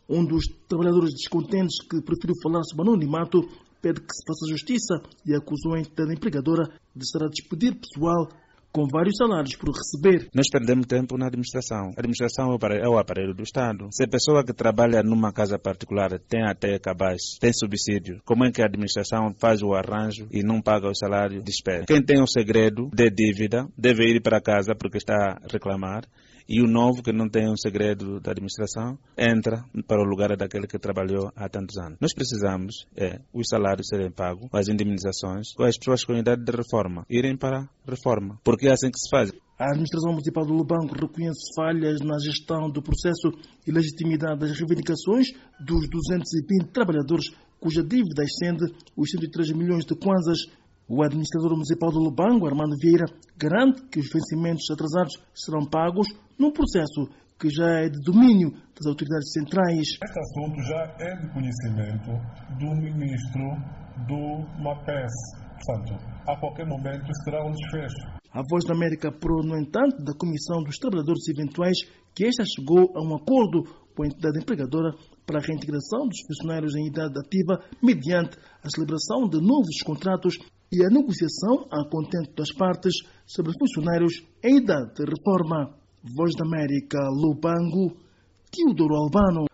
Um dos trabalhadores descontentes que preferiu falar sobre anonimato pede que se faça justiça e acusou a entidade empregadora de estar a despedir pessoal com vários salários por receber. Nós perdemos tempo na administração. A administração é o aparelho do Estado. Se a pessoa que trabalha numa casa particular tem até cabaz, tem subsídio, como é que a administração faz o arranjo e não paga o salário de espera? Quem tem o segredo de dívida deve ir para casa porque está a reclamar. E o novo, que não tem um segredo da administração, entra para o lugar daquele que trabalhou há tantos anos. Nós precisamos os salários serem pagos, as indemnizações, as pessoas com idade de reforma irem para a reforma, porque é assim que se faz. A administração municipal do Lubango reconhece falhas na gestão do processo e legitimidade das reivindicações dos 220 trabalhadores cuja dívida ascende os 103 milhões de kwanzas. O administrador municipal do Lubango, Armando Vieira, garante que os vencimentos atrasados serão pagos num processo que já é de domínio das autoridades centrais. Este assunto já é de conhecimento do ministro do MAPES. Portanto, a qualquer momento será um desfecho. A Voz da América apurou, no entanto, da Comissão dos Trabalhadores Eventuais que esta chegou a um acordo com a entidade empregadora para a reintegração dos funcionários em idade ativa mediante a celebração de novos contratos e a negociação a contento das partes sobre funcionários em idade de reforma. Voz da América, Lubango, Teodoro Albano.